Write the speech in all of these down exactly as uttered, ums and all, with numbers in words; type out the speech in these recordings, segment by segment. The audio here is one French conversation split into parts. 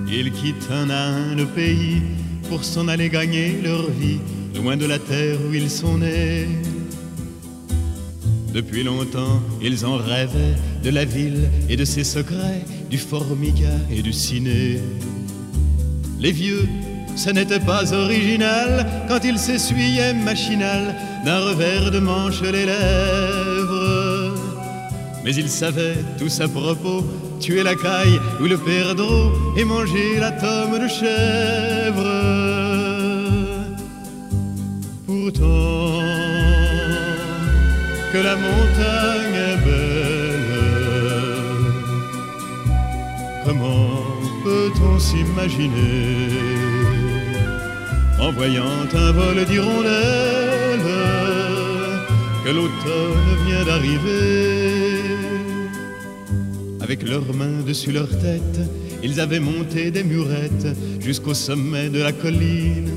Ils quittent un à un le pays pour s'en aller gagner leur vie, loin de la terre où ils sont nés. Depuis longtemps, ils en rêvaient de la ville et de ses secrets, du formica et du ciné. Les vieux, ce n'était pas original quand ils s'essuyaient machinal d'un revers de manche les lèvres. Mais ils savaient tous à propos tuer la caille ou le perdreau et manger la tome de chèvre. Pourtant, que la montagne est belle, comment peut-on s'imaginer en voyant un vol d'hirondelles que l'automne vient d'arriver? Avec leurs mains dessus leur tête, ils avaient monté des murettes jusqu'au sommet de la colline.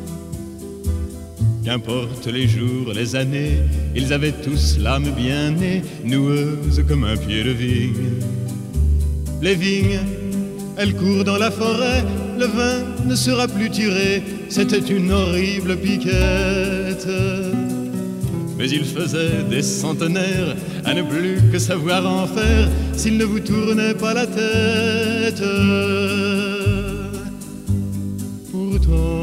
Qu'importe les jours, les années, ils avaient tous l'âme bien née, noueuse comme un pied de vigne. Les vignes, elles courent dans la forêt, le vin ne sera plus tiré, c'était une horrible piquette. Mais il faisait des centenaires à ne plus que savoir en faire s'il ne vous tournait pas la tête. Pourtant,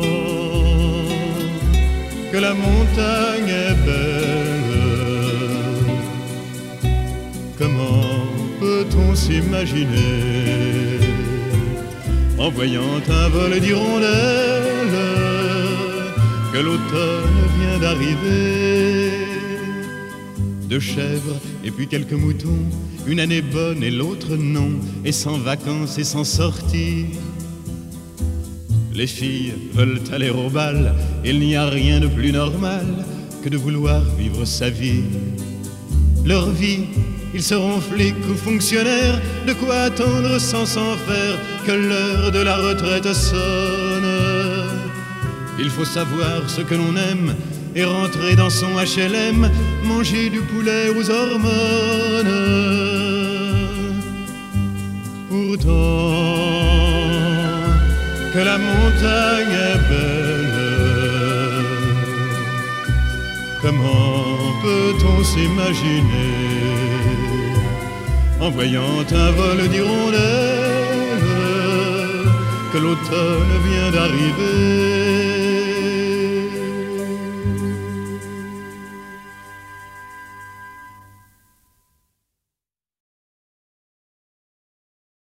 que la montagne est belle, comment peut-on s'imaginer en voyant un vol d'hirondelles que l'automne vient d'arriver? Deux chèvres et puis quelques moutons, une année bonne et l'autre non, et sans vacances et sans sortie. Les filles veulent aller au bal, il n'y a rien de plus normal que de vouloir vivre sa vie. Leur vie, ils seront flics ou fonctionnaires, de quoi attendre sans s'en faire que l'heure de la retraite sonne. Il faut savoir ce que l'on aime et rentrer dans son H L M, manger du poulet aux hormones. Pourtant, que la montagne est belle, comment peut-on s'imaginer en voyant un vol d'hirondelles que l'automne vient d'arriver?